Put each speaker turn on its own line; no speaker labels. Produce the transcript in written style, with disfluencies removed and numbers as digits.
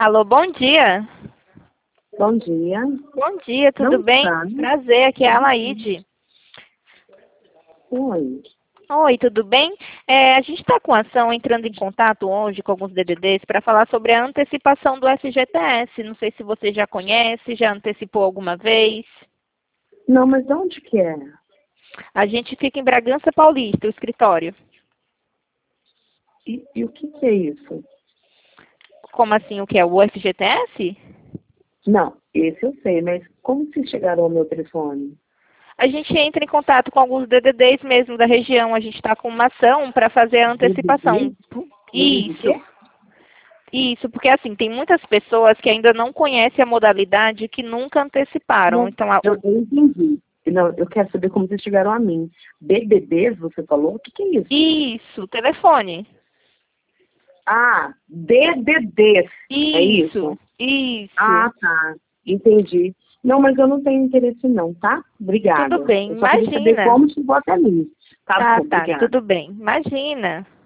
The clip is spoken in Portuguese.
Alô, bom dia.
Bom dia.
Bom dia, tudo
Não
bem?
está.
Prazer, aqui é a Laide.
Oi.
Oi, tudo bem? A gente está com ação entrando em contato hoje com alguns DDDs para falar sobre a antecipação do FGTS. Não sei se você já conhece, já antecipou alguma vez.
Não, mas de onde que é?
A gente fica em Bragança Paulista, o escritório.
E o que é isso?
Como assim, o que é o FGTS?
Não, esse eu sei, mas como vocês chegaram ao meu telefone?
A gente entra em contato com alguns DDDs mesmo da região. A gente está com uma ação para fazer a antecipação.
DDD
Isso.
quê?
Isso, porque assim, tem muitas pessoas que ainda não conhecem a modalidade que nunca anteciparam.
Não,
Então,
eu entendi. Não, eu quero saber como vocês chegaram a mim. BBBs, você falou? O que é isso?
isso, telefone.
Ah, DDDs. É
Isso,
isso?
isso.
Ah, tá. Entendi. Não, mas eu não tenho interesse não, tá? Obrigada.
Tudo bem,
Eu só queria saber
imagina.
como chegou até mim. Tá
Tá,
bom,
tá,
obrigada.
tudo bem. Imagina.